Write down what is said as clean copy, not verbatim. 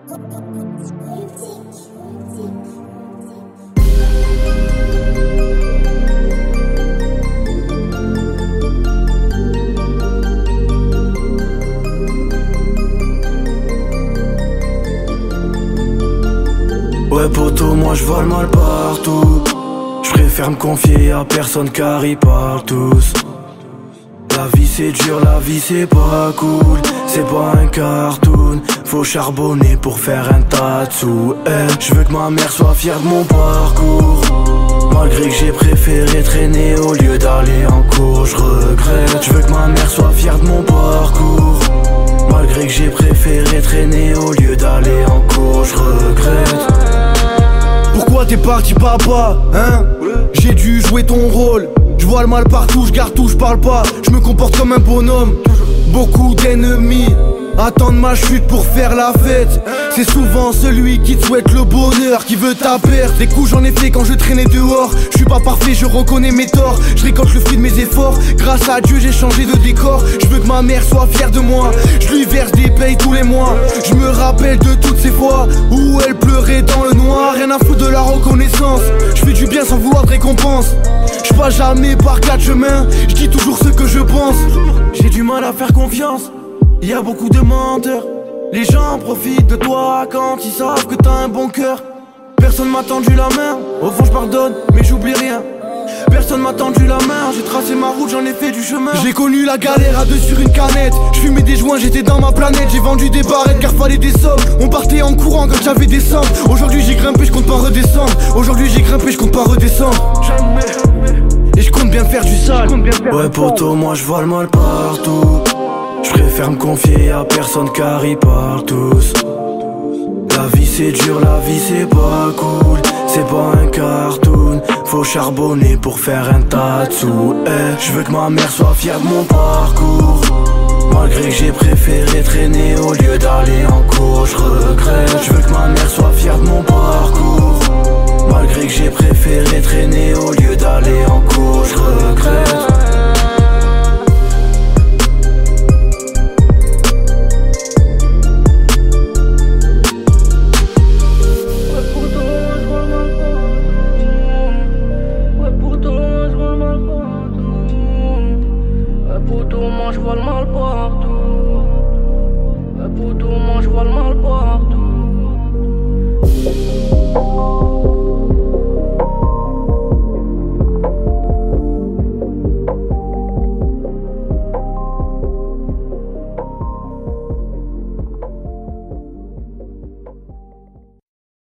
Ouais poto, moi je vole mal partout. Je préfère me confier à personne car ils parlent tous. La vie c'est dur, la vie c'est pas cool. C'est pas un cartoon, faut charbonner pour faire un tas de sous. Je veux que ma mère soit fière de mon parcours. Malgré que j'ai préféré traîner au lieu d'aller en cours, je regrette. Je veux que ma mère soit fière de mon parcours. Malgré que j'ai préféré traîner au lieu d'aller en cours, je regrette. Pourquoi t'es parti papa, hein? J'ai dû jouer ton rôle. Je vois le mal partout, je garde tout, je parle pas. Je me comporte comme un bonhomme. Beaucoup d'ennemis attendent ma chute pour faire la fête. C'est souvent celui qui te souhaite le bonheur qui veut ta perte. Des coups j'en ai fait quand je traînais dehors. Je suis pas parfait, je reconnais mes torts. Je récolte le fruit de mes efforts. Grâce à Dieu j'ai changé de décor. Je veux que ma mère soit fière de moi. Je lui verse des payes tous les mois. Je me rappelle de toutes ces fois où elle pleurait dans le noir. Rien à foutre de la reconnaissance. Je fais du bien sans vouloir de récompense. Je passe jamais par quatre chemins. Je dis toujours ce que je pense. J'ai du mal à faire confiance. Y a beaucoup de menteurs. Les gens profitent de toi quand ils savent que t'as un bon cœur. Personne m'a tendu la main. Au fond je pardonne mais j'oublie rien. Personne m'a tendu la main. J'ai tracé ma route, j'en ai fait du chemin. J'ai connu la galère à deux sur une canette. Je fumais des joints, j'étais dans ma planète. J'ai vendu des barrettes car fallait des sommes. On partait en courant quand j'avais des sommes. Aujourd'hui j'ai grimpé, je compte pas redescendre. Aujourd'hui j'ai grimpé, je compte pas redescendre. Jamais. Et je compte bien faire du sale. Ouais poto, moi je vois le mal partout. Je préfère me confier à personne car ils parlent tous. La vie c'est dur, la vie c'est pas cool. C'est pas un cartoon, faut charbonner pour faire un tas de sous. Je veux que ma mère soit fière de mon parcours. Malgré que j'ai préféré traîner au lieu d'aller en cours, je regrette.